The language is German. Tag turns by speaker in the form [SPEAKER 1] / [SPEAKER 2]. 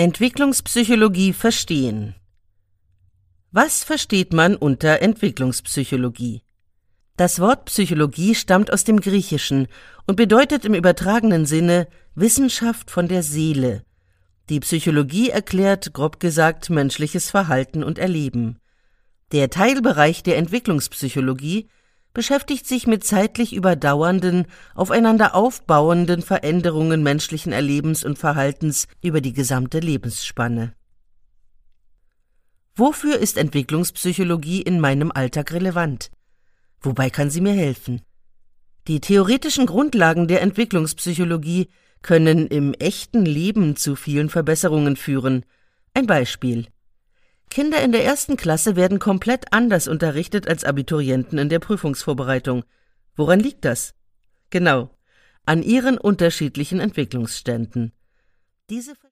[SPEAKER 1] Entwicklungspsychologie verstehen. Was versteht man unter Entwicklungspsychologie? Das Wort Psychologie stammt aus dem Griechischen und bedeutet im übertragenen Sinne Wissenschaft von der Seele. Die Psychologie erklärt, grob gesagt, menschliches Verhalten und Erleben. Der Teilbereich der Entwicklungspsychologie beschäftigt sich mit zeitlich überdauernden, aufeinander aufbauenden Veränderungen menschlichen Erlebens und Verhaltens über die gesamte Lebensspanne. Wofür ist Entwicklungspsychologie in meinem Alltag relevant? Wobei kann sie mir helfen? Die theoretischen Grundlagen der Entwicklungspsychologie können im echten Leben zu vielen Verbesserungen führen. Ein Beispiel: Kinder in der 1. Klasse werden komplett anders unterrichtet als Abiturienten in der Prüfungsvorbereitung. Woran liegt das? Genau, an ihren unterschiedlichen Entwicklungsständen. Diese